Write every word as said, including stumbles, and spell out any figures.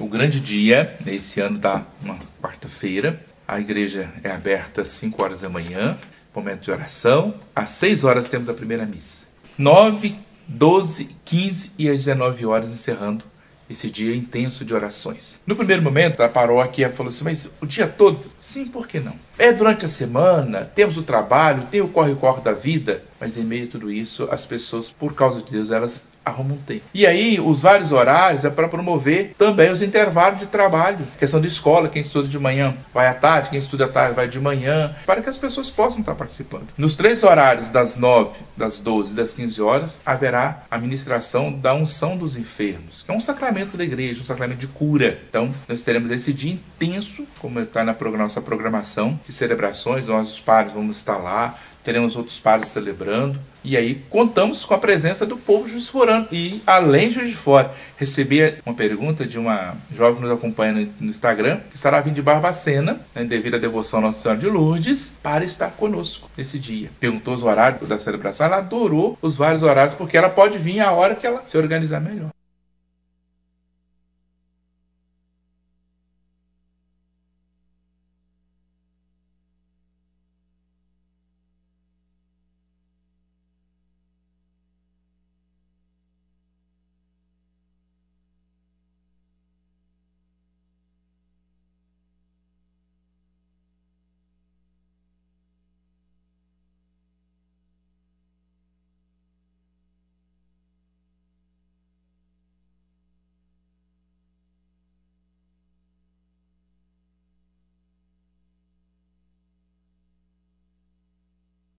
grande dia, esse ano dá uma quarta-feira. A igreja é aberta às cinco horas da manhã, momento de oração. Às seis horas temos a primeira missa. nove, doze, quinze e às dezenove horas encerrando esse dia intenso de orações. No primeiro momento, a paróquia falou assim, mas o dia todo? Sim, por que não? É durante a semana, temos o trabalho, tem o corre-corre da vida, mas em meio a tudo isso, as pessoas, por causa de Deus, elas arrumam tempo. E aí, os vários horários é para promover também os intervalos de trabalho. Questão de escola, quem estuda de manhã vai à tarde, quem estuda à tarde vai de manhã, para que as pessoas possam estar participando. Nos três horários, das nove, das doze e das quinze horas, haverá a ministração da unção dos enfermos, que é um sacramento da igreja, um sacramento de cura. Então, nós teremos esse dia intenso, como está na nossa programação de celebrações, nós os padres vamos estar lá, teremos outros padres celebrando, e aí contamos com a presença do povo Juiz de Fora. E além de Juiz de Fora, recebi uma pergunta de uma jovem que nos acompanha no, no Instagram, que estará vindo de Barbacena, né, devido à devoção à Nossa Senhora de Lourdes, para estar conosco nesse dia. Perguntou os horários da celebração, ela adorou os vários horários, porque ela pode vir a hora que ela se organizar melhor.